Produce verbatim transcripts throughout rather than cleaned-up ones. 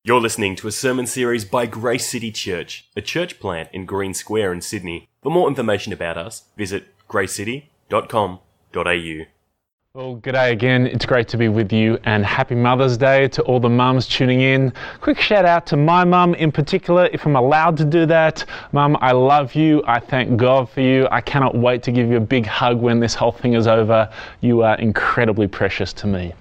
You're listening to a sermon series by Grace City Church, a church plant in Green Square in Sydney. For more information about us, visit grace city dot com dot a u. Well, g'day again. It's great to be with you, and happy Mother's Day to all the mums tuning in. Quick shout out to my mum in particular, if I'm allowed to do that. Mum, I love you. I thank God for you. I cannot wait to give you a big hug when this whole thing is over. You are incredibly precious to me.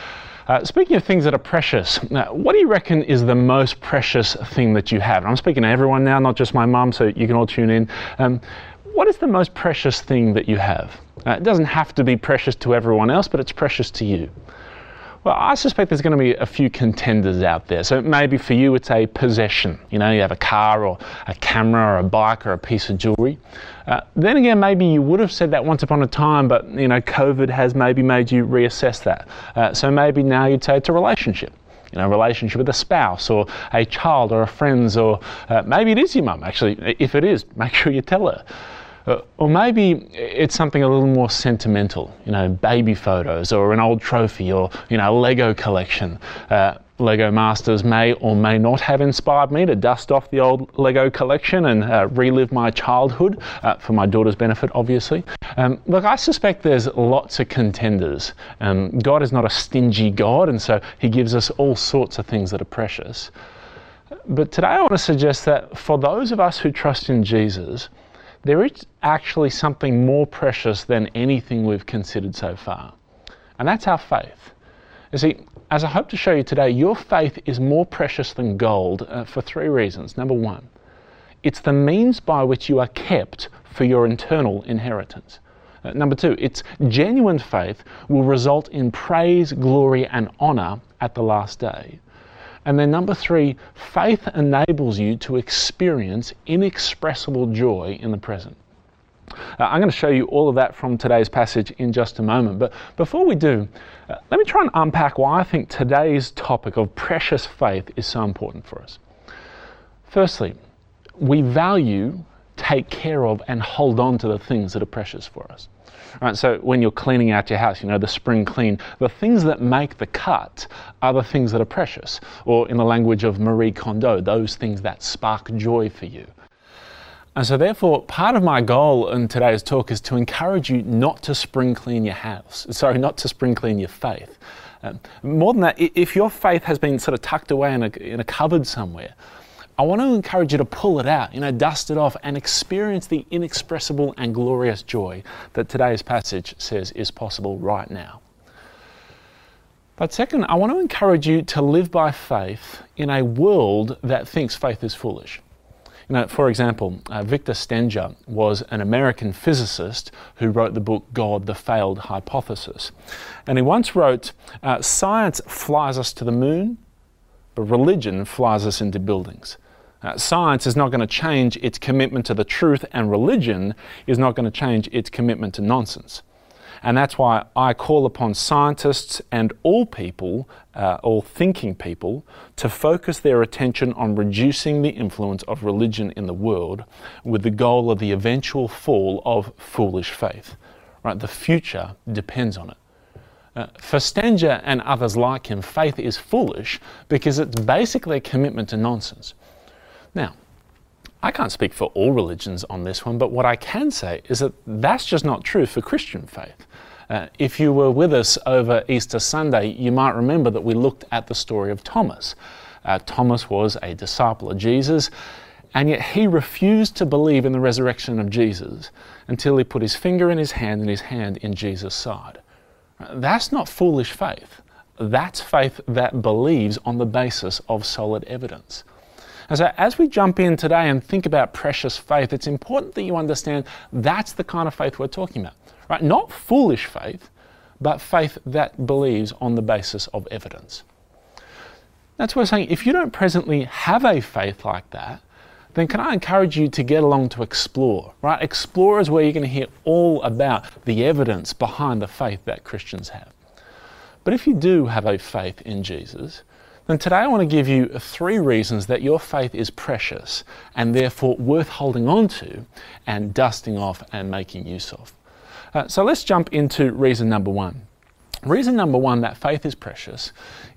Uh, speaking of things that are precious, uh, what do you reckon is the most precious thing that you have? And I'm speaking to everyone now, not just my mum, so you can all tune in. Um, what is the most precious thing that you have? Uh, it doesn't have to be precious to everyone else, but it's precious to you. Well, I suspect there's going to be a few contenders out there. So maybe for you it's a possession. You know, you have a car or a camera or a bike or a piece of jewelry. Uh, then again, maybe you would have said that once upon a time, but you know, COVID has maybe made you reassess that. Uh, so maybe now you'd say it's a relationship. You know, a relationship with a spouse or a child or a friend, or uh, maybe it is your mum. Actually, if it is, make sure you tell her. Uh, or maybe it's something a little more sentimental, you know, baby photos or an old trophy or, you know, a Lego collection. Uh, Lego Masters may or may not have inspired me to dust off the old Lego collection and uh, relive my childhood, uh, for my daughter's benefit, obviously. Um, look, I suspect there's lots of contenders. Um, God is not a stingy God, and so He gives us all sorts of things that are precious. But today I want to suggest that for those of us who trust in Jesus, there is actually something more precious than anything we've considered so far, and that's our faith. You see, as I hope to show you today, your faith is more precious than gold uh, for three reasons. Number one, it's the means by which you are kept for your eternal inheritance. Uh, number two, its genuine faith will result in praise, glory, and honor at the last day. And then number three, faith enables you to experience inexpressible joy in the present. Uh, I'm going to show you all of that from today's passage in just a moment. But before we do, uh, let me try and unpack why I think today's topic of precious faith is so important for us. Firstly, we value, take care of, and hold on to the things that are precious for us. Right, so when you're cleaning out your house, you know, the spring clean, the things that make the cut are the things that are precious. Or in the language of Marie Kondo, those things that spark joy for you. And so therefore, part of my goal in today's talk is to encourage you not to spring clean your house. Sorry, not to spring clean your faith. Um, more than that, if your faith has been sort of tucked away in a, in a cupboard somewhere, I want to encourage you to pull it out, you know, dust it off and experience the inexpressible and glorious joy that today's passage says is possible right now. But second, I want to encourage you to live by faith in a world that thinks faith is foolish. You know, for example, uh, Victor Stenger was an American physicist who wrote the book God, the Failed Hypothesis. And he once wrote, uh, science flies us to the moon, but religion flies us into buildings. Uh, science is not going to change its commitment to the truth, and religion is not going to change its commitment to nonsense. And that's why I call upon scientists and all people, uh, all thinking people, to focus their attention on reducing the influence of religion in the world with the goal of the eventual fall of foolish faith. Right? The future depends on it. Uh, for Stenger and others like him, faith is foolish because it's basically a commitment to nonsense. Now, I can't speak for all religions on this one, but what I can say is that that's just not true for Christian faith. Uh, if you were with us over Easter Sunday, you might remember that we looked at the story of Thomas. Uh, Thomas was a disciple of Jesus, and yet he refused to believe in the resurrection of Jesus until he put his finger in his hand and his hand in Jesus' side. That's not foolish faith. That's faith that believes on the basis of solid evidence. And so as we jump in today and think about precious faith, it's important that you understand that's the kind of faith we're talking about. Right? Not foolish faith, but faith that believes on the basis of evidence. That's what we're saying. If you don't presently have a faith like that, then can I encourage you to get along to Explore, right? Explore is where you're going to hear all about the evidence behind the faith that Christians have. But if you do have a faith in Jesus, then today I want to give you three reasons that your faith is precious and therefore worth holding on to and dusting off and making use of. Uh, so let's jump into reason number one. Reason number one that faith is precious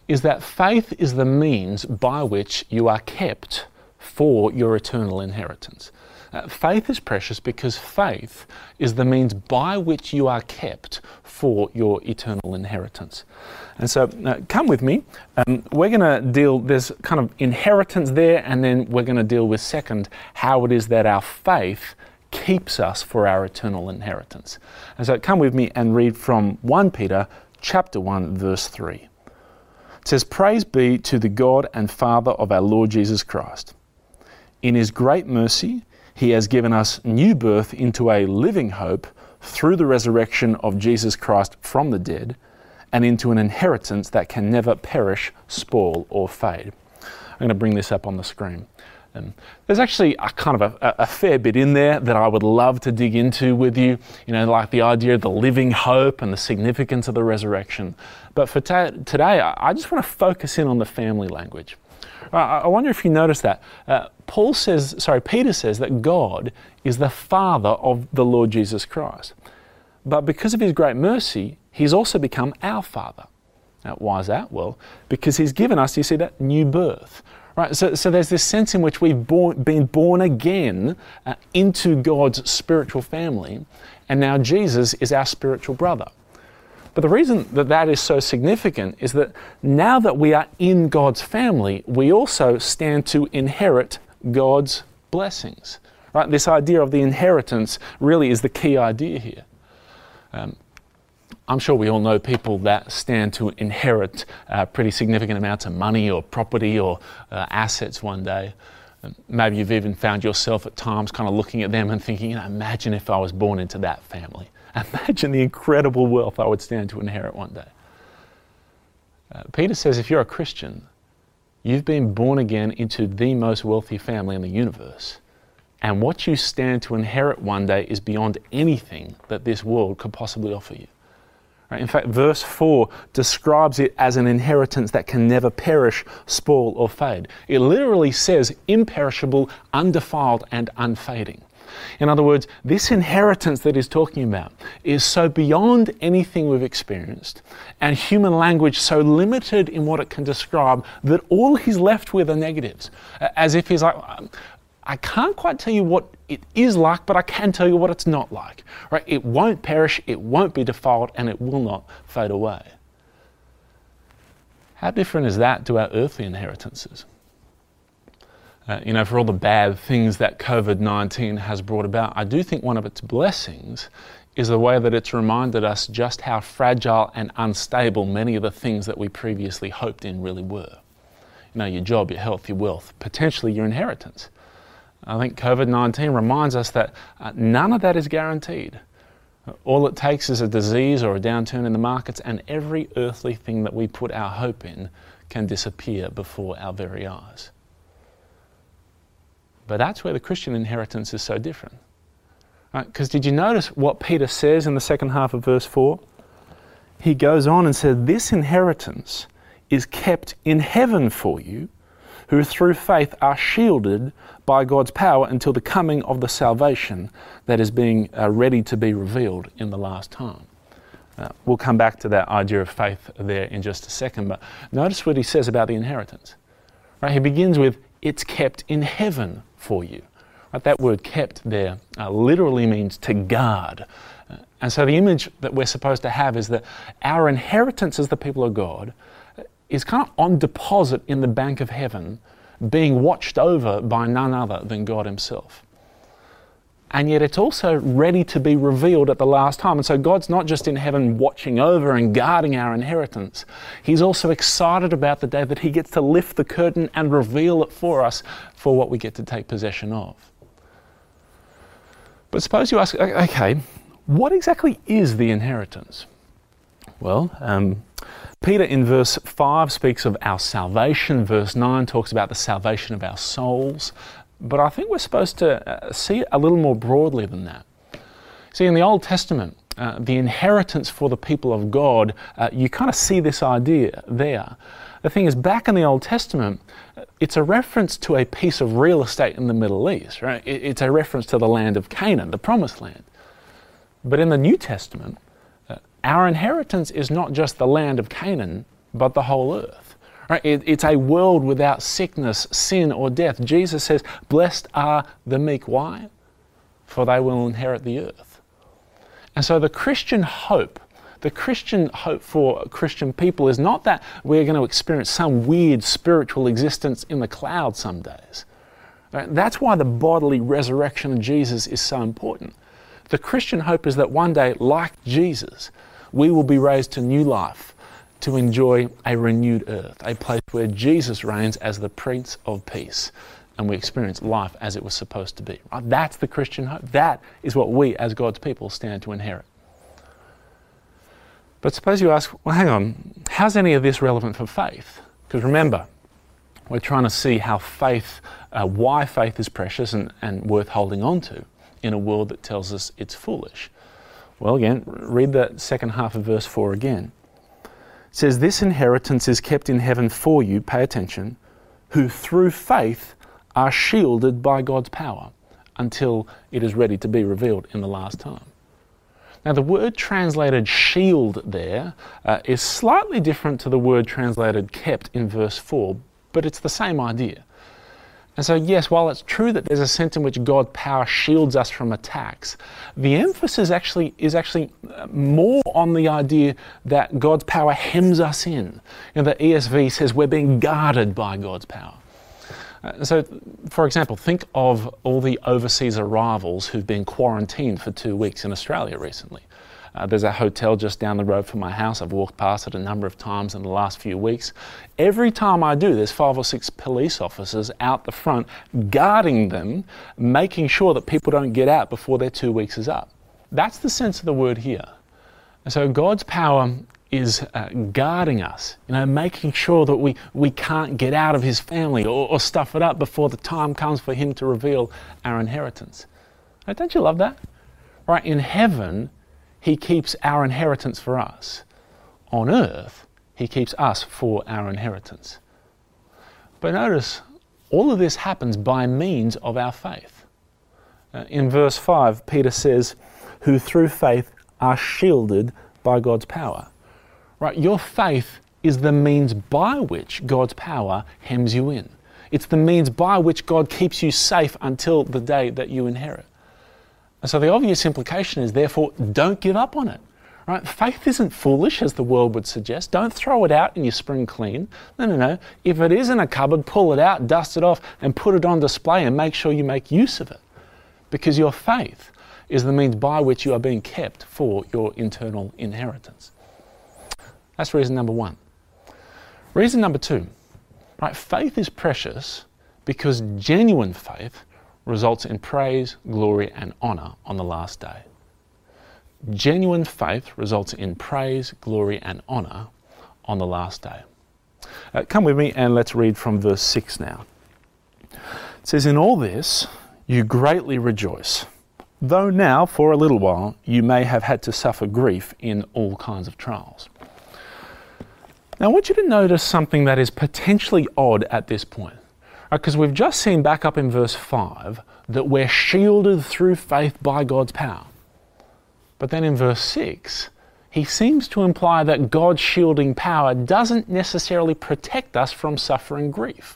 is that faith is the means by which you are kept for your eternal inheritance. Uh, faith is precious because faith is the means by which you are kept for your eternal inheritance. And so uh, come with me. Um, we're going to deal, there's kind of inheritance there, and then we're going to deal with second, how it is that our faith keeps us for our eternal inheritance. And so come with me and read from First Peter chapter one, verse three. It says, "Praise be to the God and Father of our Lord Jesus Christ. In his great mercy, he has given us new birth into a living hope through the resurrection of Jesus Christ from the dead, and into an inheritance that can never perish, spoil, or fade." I'm going to bring this up on the screen. Um, there's actually a kind of a, a fair bit in there that I would love to dig into with you, you know, like the idea of the living hope and the significance of the resurrection. But for ta- today, I, I just want to focus in on the family language. Uh, I wonder if you notice that. Uh, Paul says, sorry, Peter says that God is the Father of the Lord Jesus Christ. But because of his great mercy, he's also become our Father. Now, why is that? Well, because he's given us, you see that, new birth. Right, so, so there's this sense in which we've born, been born again uh, into God's spiritual family, and now Jesus is our spiritual brother. But the reason that that is so significant is that now that we are in God's family, we also stand to inherit God's blessings. Right, this idea of the inheritance really is the key idea here. Um, I'm sure we all know people that stand to inherit uh, pretty significant amounts of money or property or uh, assets one day. And maybe you've even found yourself at times kind of looking at them and thinking, you know, imagine if I was born into that family. Imagine the incredible wealth I would stand to inherit one day. Uh, Peter says if you're a Christian, you've been born again into the most wealthy family in the universe. And what you stand to inherit one day is beyond anything that this world could possibly offer you. In fact, verse four describes it as an inheritance that can never perish, spoil, or fade. It literally says imperishable, undefiled, and unfading. In other words, this inheritance that he's talking about is so beyond anything we've experienced, and human language so limited in what it can describe, that all he's left with are negatives. As if he's like, I can't quite tell you what it is like, but I can tell you what it's not like. Right? It won't perish, it won't be defiled, and it will not fade away. How different is that to our earthly inheritances? Uh, you know, for all the bad things that covid nineteen has brought about, I do think one of its blessings is the way that it's reminded us just how fragile and unstable many of the things that we previously hoped in really were. You know, your job, your health, your wealth, potentially your inheritance. I think covid nineteen reminds us that uh, none of that is guaranteed. All it takes is a disease or a downturn in the markets, and every earthly thing that we put our hope in can disappear before our very eyes. But that's where the Christian inheritance is so different. Because right? Did you notice what Peter says in the second half of verse four? He goes on and says, "This inheritance is kept in heaven for you, who through faith are shielded by God's power until the coming of the salvation that is being uh, ready to be revealed in the last time." Uh, we'll come back to that idea of faith there in just a second, but notice what he says about the inheritance. Right? He begins with, "It's kept in heaven for you." Right? That word "kept" there uh, literally means to guard. Uh, and so the image that we're supposed to have is that our inheritance as the people of God is kind of on deposit in the bank of heaven, being watched over by none other than God himself. And yet it's also ready to be revealed at the last time. And so God's not just in heaven watching over and guarding our inheritance. He's also excited about the day that he gets to lift the curtain and reveal it for us for what we get to take possession of. But suppose you ask, okay, what exactly is the inheritance? Well, um, Peter in verse five speaks of our salvation. Verse nine talks about the salvation of our souls. But I think we're supposed to uh, see it a little more broadly than that. See, in the Old Testament, uh, the inheritance for the people of God, uh, you kind of see this idea there. The thing is, back in the Old Testament, it's a reference to a piece of real estate in the Middle East, right? It's a reference to the land of Canaan, the Promised Land. But in the New Testament, uh, our inheritance is not just the land of Canaan, but the whole earth. Right? It, it's a world without sickness, sin, or death. Jesus says, blessed are the meek. Why? For they will inherit the earth. And so the Christian hope, the Christian hope for Christian people is not that we're going to experience some weird spiritual existence in the cloud some days. Right? That's why the bodily resurrection of Jesus is so important. The Christian hope is that one day, like Jesus, we will be raised to new life, to enjoy a renewed earth, a place where Jesus reigns as the Prince of Peace, and we experience life as it was supposed to be. Right? That's the Christian hope. That is what we, as God's people, stand to inherit. But suppose you ask, well, hang on, how's any of this relevant for faith? Because remember, we're trying to see how faith, uh, why faith is precious and, and worth holding on to in a world that tells us it's foolish. Well, again, read the second half of verse four again. It says, this inheritance is kept in heaven for you, pay attention, who through faith are shielded by God's power until it is ready to be revealed in the last time. Now, the word translated shield there uh, is slightly different to the word translated kept in verse four, but it's the same idea. And so, yes, while it's true that there's a sense in which God's power shields us from attacks, the emphasis actually is actually more on the idea that God's power hems us in. You know, the E S V says we're being guarded by God's power. Uh, so, for example, think of all the overseas arrivals who've been quarantined for two weeks in Australia recently. Uh, there's a hotel just down the road from my house. I've walked past it a number of times in the last few weeks. Every time I do, there's five or six police officers out the front guarding them, making sure that people don't get out before their two weeks is up. That's the sense of the word here. And so God's power is uh, guarding us, you know, making sure that we, we can't get out of his family or, or stuff it up before the time comes for him to reveal our inheritance. Right, don't you love that? Right, in heaven, he keeps our inheritance for us. On earth, he keeps us for our inheritance. But notice, all of this happens by means of our faith. Uh, in verse five, Peter says, who through faith are shielded by God's power. Right, your faith is the means by which God's power hems you in. It's the means by which God keeps you safe until the day that you inherit. And so the obvious implication is, therefore, don't give up on it. Right? Faith isn't foolish, as the world would suggest. Don't throw it out in your spring clean. No, no, no. If it is in a cupboard, pull it out, dust it off, and put it on display and make sure you make use of it. Because your faith is the means by which you are being kept for your eternal inheritance. That's reason number one. Reason number two, right? Faith is precious because genuine faith results in praise, glory, and honor on the last day. Genuine faith results in praise, glory, and honor on the last day. Uh, come with me and let's read from verse six now. It says, in all this you greatly rejoice, though now for a little while you may have had to suffer grief in all kinds of trials. Now I want you to notice something that is potentially odd at this point. Because we've just seen back up in verse five that we're shielded through faith by God's power. But then in verse six, he seems to imply that God's shielding power doesn't necessarily protect us from suffering grief.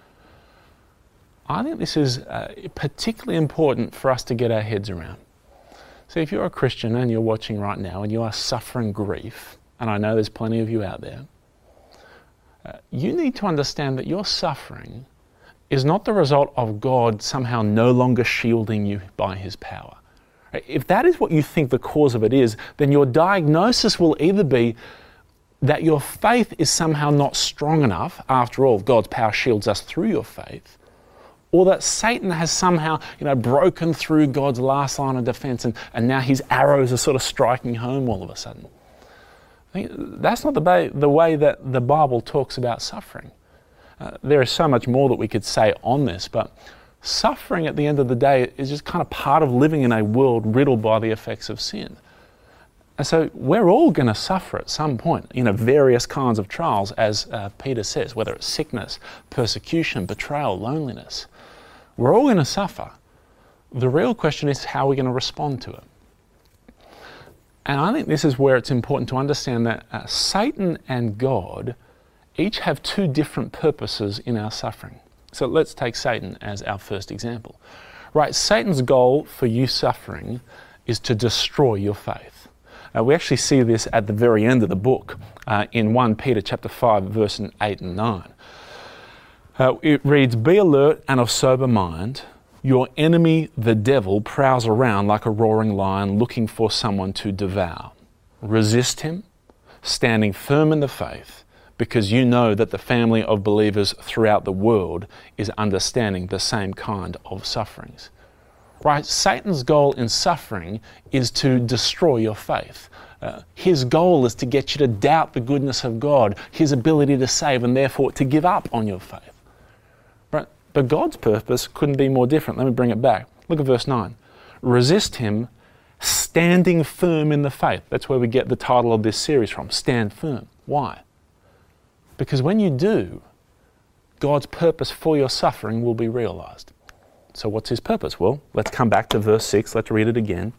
I think this is uh, particularly important for us to get our heads around. So if you're a Christian and you're watching right now and you are suffering grief, and I know there's plenty of you out there, uh, you need to understand that your suffering is not the result of God somehow no longer shielding you by his power. If that is what you think the cause of it is, then your diagnosis will either be that your faith is somehow not strong enough, after all, God's power shields us through your faith, or that Satan has somehow, you know, broken through God's last line of defense and, and now his arrows are sort of striking home all of a sudden. I think that's not the, ba- the way that the Bible talks about suffering. Uh, there is so much more that we could say on this, but suffering at the end of the day is just kind of part of living in a world riddled by the effects of sin. And so we're all going to suffer at some point, you know, various kinds of trials, as uh, Peter says, whether it's sickness, persecution, betrayal, loneliness. We're all going to suffer. The real question is, how are we going to respond to it? And I think this is where it's important to understand that uh, Satan and God each have two different purposes in our suffering. So let's take Satan as our first example. Right, Satan's goal for you suffering is to destroy your faith. Uh, we actually see this at the very end of the book uh, in First Peter chapter five, verse eight and nine. Uh, it reads, "Be alert and of sober mind. Your enemy, the devil, prowls around like a roaring lion looking for someone to devour. Resist him, standing firm in the faith, because you know that the family of believers throughout the world is understanding the same kind of sufferings." Right? Satan's goal in suffering is to destroy your faith. Uh, his goal is to get you to doubt the goodness of God, his ability to save, and therefore to give up on your faith. Right? But God's purpose couldn't be more different. Let me bring it back. Look at verse nine. "Resist him, standing firm in the faith." That's where we get the title of this series from, Stand Firm. Why? Because when you do, God's purpose for your suffering will be realized. So what's his purpose? Well, let's come back to verse six. Let's read it again.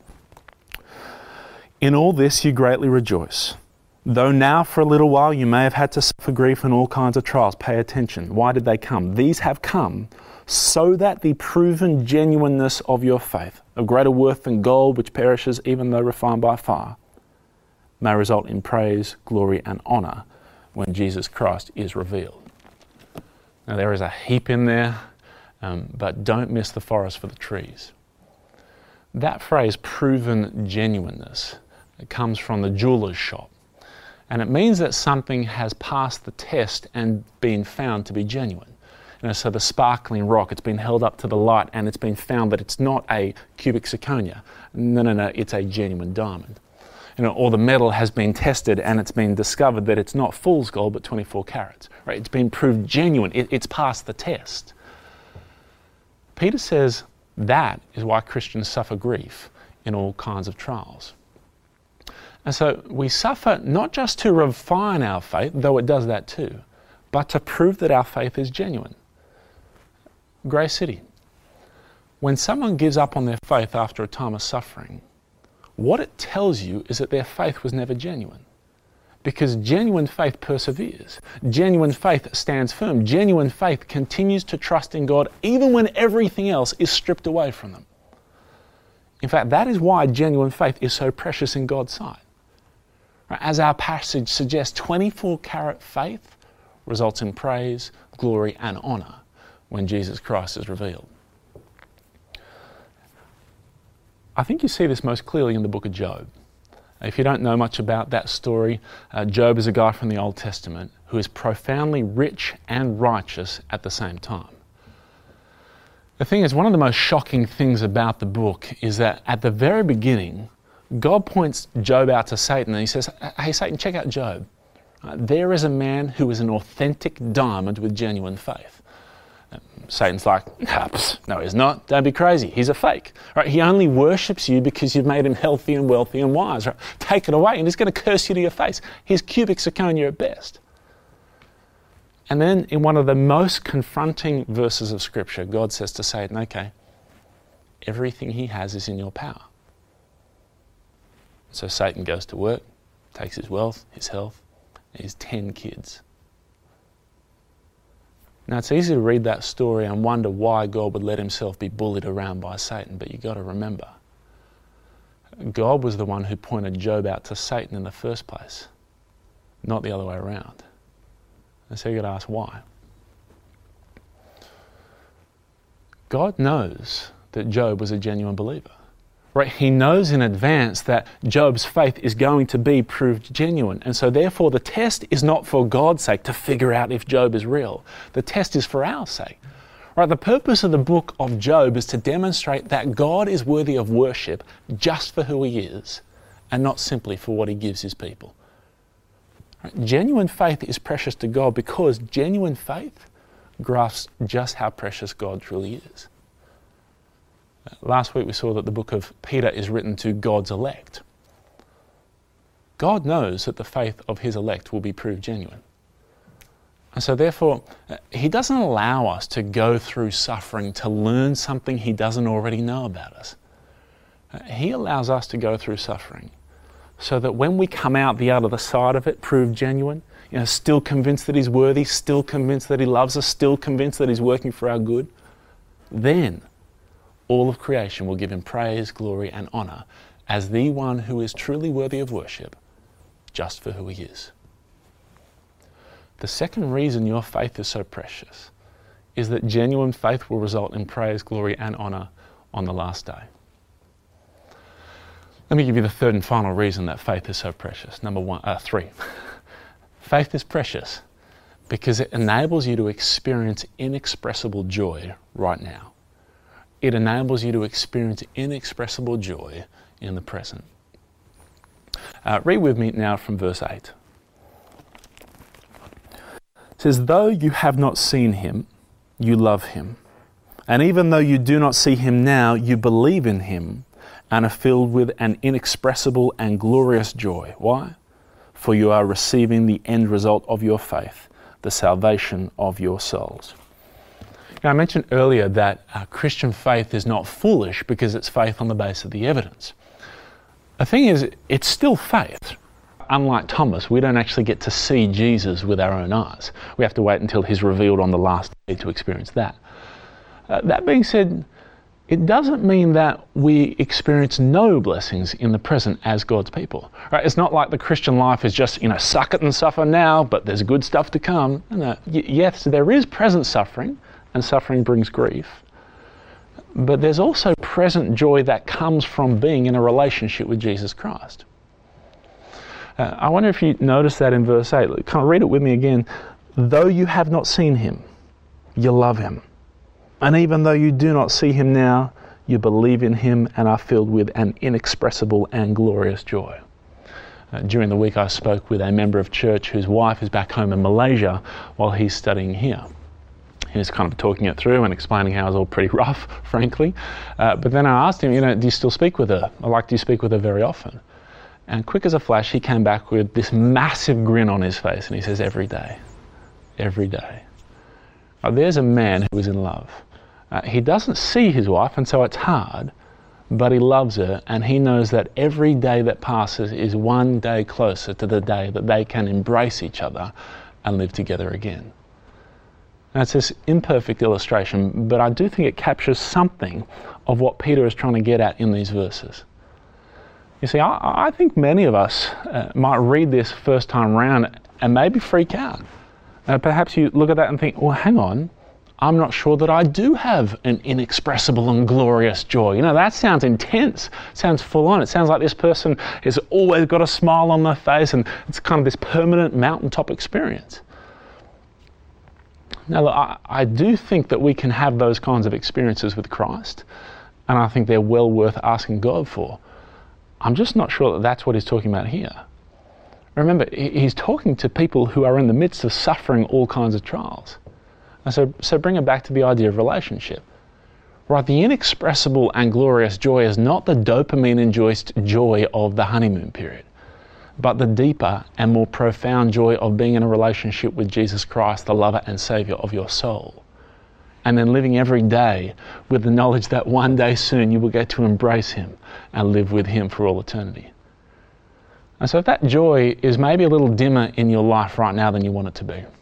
"In all this you greatly rejoice, though now for a little while you may have had to suffer grief and all kinds of trials." Pay attention. Why did they come? "These have come so that the proven genuineness of your faith, of greater worth than gold which perishes even though refined by fire, may result in praise, glory and honour when Jesus Christ is revealed." Now there is a heap in there, um, but don't miss the forest for the trees. That phrase, proven genuineness, it comes from the jeweler's shop. And it means that something has passed the test and been found to be genuine. You know, so the sparkling rock, it's been held up to the light and it's been found that it's not a cubic zirconia. No, no, no, it's a genuine diamond. You know, or the metal has been tested and it's been discovered that it's not fool's gold but twenty-four carats. Right? It's been proved genuine. It, it's passed the test. Peter says that is why Christians suffer grief in all kinds of trials. And so we suffer not just to refine our faith, though it does that too, but to prove that our faith is genuine. Grace City. When someone gives up on their faith after a time of suffering, what it tells you is that their faith was never genuine. Because genuine faith perseveres. Genuine faith stands firm. Genuine faith continues to trust in God even when everything else is stripped away from them. In fact, that is why genuine faith is so precious in God's sight. As our passage suggests, twenty-four carat faith results in praise, glory and honour when Jesus Christ is revealed. I think you see this most clearly in the book of Job. If you don't know much about that story, uh, Job is a guy from the Old Testament who is profoundly rich and righteous at the same time. The thing is, one of the most shocking things about the book is that at the very beginning, God points Job out to Satan and he says, "Hey Satan, check out Job. Uh, there is a man who is an authentic diamond with genuine faith." Satan's like, "No, he's not. Don't be crazy. He's a fake. Right? He only worships you because you've made him healthy and wealthy and wise. Right? Take it away and he's going to curse you to your face. He's cubic zirconia at best." And then in one of the most confronting verses of Scripture, God says to Satan, "Okay, everything he has is in your power." So Satan goes to work, takes his wealth, his health, and his ten kids. Now it's easy to read that story and wonder why God would let himself be bullied around by Satan, but you've got to remember, God was the one who pointed Job out to Satan in the first place, not the other way around. And so you've got to ask why. God knows that Job was a genuine believer. Right? He knows in advance that Job's faith is going to be proved genuine. And so therefore the test is not for God's sake to figure out if Job is real. The test is for our sake. Right? The purpose of the book of Job is to demonstrate that God is worthy of worship just for who he is and not simply for what he gives his people. Right? Genuine faith is precious to God because genuine faith grasps just how precious God truly is. Last week we saw that the book of Peter is written to God's elect. God knows that the faith of his elect will be proved genuine. And so therefore, he doesn't allow us to go through suffering to learn something he doesn't already know about us. He allows us to go through suffering so that when we come out the other side of it proved genuine, you know, still convinced that he's worthy, still convinced that he loves us, still convinced that he's working for our good, then all of creation will give him praise, glory, and honor as the one who is truly worthy of worship, just for who he is. The second reason your faith is so precious is that genuine faith will result in praise, glory, and honor on the last day. Let me give you the third and final reason that faith is so precious. Number one, uh, three. Faith is precious because it enables you to experience inexpressible joy right now. It enables you to experience inexpressible joy in the present. Uh, read with me now from verse eight. It says, though you have not seen him, you love him. And even though you do not see him now, you believe in him and are filled with an inexpressible and glorious joy. Why? For you are receiving the end result of your faith, the salvation of your souls. Now, I mentioned earlier that uh, Christian faith is not foolish because it's faith on the basis of the evidence. The thing is, it's still faith. Unlike Thomas, we don't actually get to see Jesus with our own eyes. We have to wait until he's revealed on the last day to experience that. Uh, that being said, it doesn't mean that we experience no blessings in the present as God's people. Right? It's not like the Christian life is just, you know, suck it and suffer now, but there's good stuff to come. No, y- yes, there is present suffering, and suffering brings grief. But there's also present joy that comes from being in a relationship with Jesus Christ. Uh, I wonder if you notice that in verse eight. Kind of read it with me again. Though you have not seen him, you love him. And even though you do not see him now, you believe in him and are filled with an inexpressible and glorious joy. Uh, during the week I spoke with a member of church whose wife is back home in Malaysia while he's studying here. He was kind of talking it through and explaining how it was all pretty rough, frankly. Uh, but then I asked him, you know, do you still speak with her? Or like, do you speak with her very often? And quick as a flash, he came back with this massive grin on his face and he says, every day, every day. Now, there's a man who is in love. Uh, he doesn't see his wife, and so it's hard, but he loves her, and he knows that every day that passes is one day closer to the day that they can embrace each other and live together again. Now, it's this imperfect illustration, but I do think it captures something of what Peter is trying to get at in these verses. You see, I, I think many of us uh, might read this first time round and maybe freak out. Uh, perhaps you look at that and think, well, hang on, I'm not sure that I do have an inexpressible and glorious joy. You know, that sounds intense, sounds full on. It sounds like this person has always got a smile on their face and it's kind of this permanent mountaintop experience. Now, look, I, I do think that we can have those kinds of experiences with Christ, and I think they're well worth asking God for. I'm just not sure that that's what he's talking about here. Remember, he's talking to people who are in the midst of suffering all kinds of trials. And so, so bring it back to the idea of relationship. Right, the inexpressible and glorious joy is not the dopamine-induced joy of the honeymoon period, but the deeper and more profound joy of being in a relationship with Jesus Christ, the lover and Saviour of your soul. And then living every day with the knowledge that one day soon you will get to embrace him and live with him for all eternity. And so if that joy is maybe a little dimmer in your life right now than you want it to be,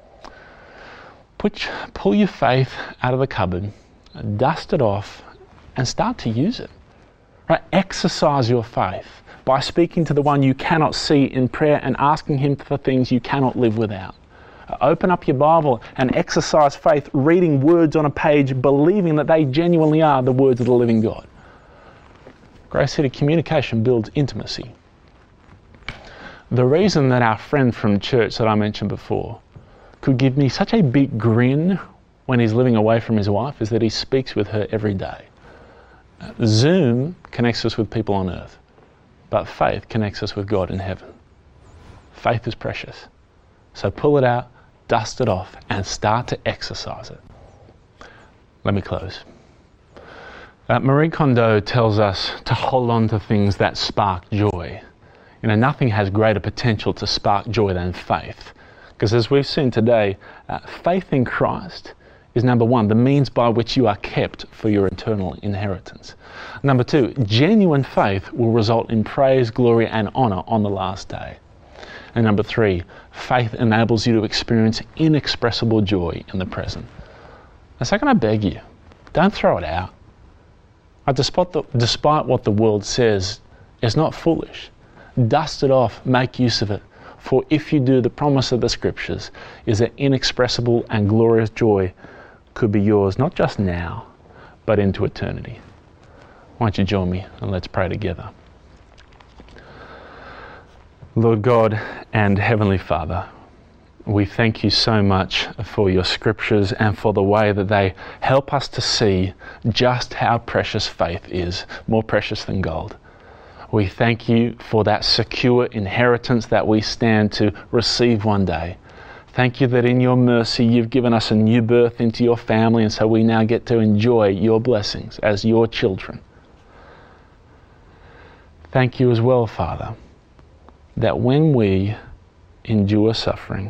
put, pull your faith out of the cupboard, dust it off, and start to use it. Right? Exercise your faith by speaking to the one you cannot see in prayer and asking him for things you cannot live without. Open up your Bible and exercise faith, reading words on a page, believing that they genuinely are the words of the living God. Grace City, communication builds intimacy. The reason that our friend from church that I mentioned before could give me such a big grin when he's living away from his wife is that he speaks with her every day. Zoom connects us with people on earth, but faith connects us with God in heaven. Faith is precious. So pull it out, dust it off, and start to exercise it. Let me close. Uh, Marie Kondo tells us to hold on to things that spark joy. You know, nothing has greater potential to spark joy than faith. Because as we've seen today, uh, faith in Christ is number one, the means by which you are kept for your eternal inheritance. Number two, genuine faith will result in praise, glory, and honor on the last day. And number three, faith enables you to experience inexpressible joy in the present. And so can I beg you, don't throw it out. Despite, the, despite what the world says, it's not foolish. Dust it off, make use of it. For if you do, the promise of the scriptures is that inexpressible and glorious joy could be yours, not just now, but into eternity. Why don't you join me and let's pray together. Lord God and Heavenly Father, we thank you so much for your scriptures and for the way that they help us to see just how precious faith is, more precious than gold. We thank you for that secure inheritance that we stand to receive one day. Thank you that in your mercy you've given us a new birth into your family, and so we now get to enjoy your blessings as your children. Thank you as well, Father, that when we endure suffering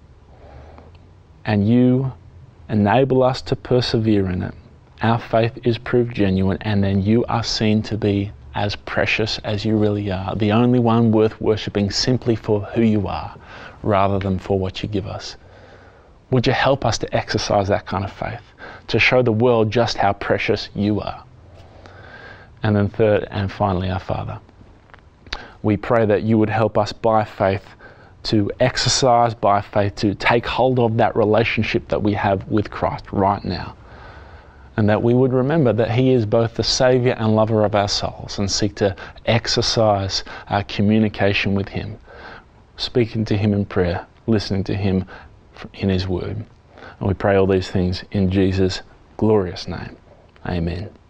and you enable us to persevere in it, our faith is proved genuine, and then you are seen to be as precious as you really are, the only one worth worshipping simply for who you are, rather than for what you give us. Would you help us to exercise that kind of faith, to show the world just how precious you are? And then third and finally, our Father, we pray that you would help us by faith to exercise, by faith to take hold of that relationship that we have with Christ right now. And that we would remember that he is both the Saviour and lover of our souls, and seek to exercise our communication with him, speaking to him in prayer, listening to him in his word. And we pray all these things in Jesus' glorious name. Amen.